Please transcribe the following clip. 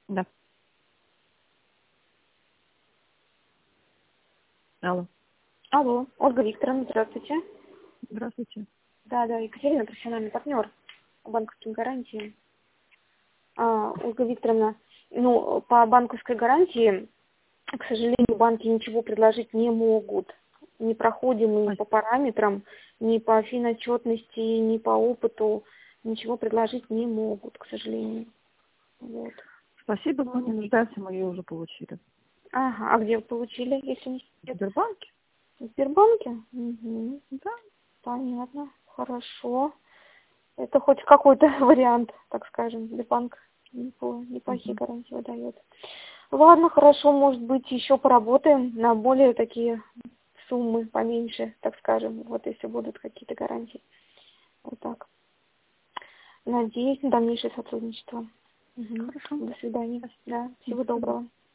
Да. Алло. Алло, Ольга Викторовна, здравствуйте. Здравствуйте. Да, Екатерина, профессиональный партнер по банковским гарантиям. Ольга Викторовна, по банковской гарантии, к сожалению, банки ничего предложить не могут. Не проходим ни по параметрам, ни по финотчетности, ни по опыту. Ничего предложить не могут, к сожалению. Вот. Спасибо, мы не нуждаемся, мы ее уже получили. Ага, а где вы получили, если не В Сбербанке? в Сбербанке? Угу. Да. Понятно, хорошо. Это хоть какой-то вариант, так скажем, Сбербанк неплохие гарантии выдает. Ладно, хорошо, может быть, еще поработаем на более такие суммы поменьше, так скажем, вот если будут какие-то гарантии. Вот так. Надеюсь на дальнейшее сотрудничество. Угу. Хорошо. До свидания. Да, всего До свидания. доброго.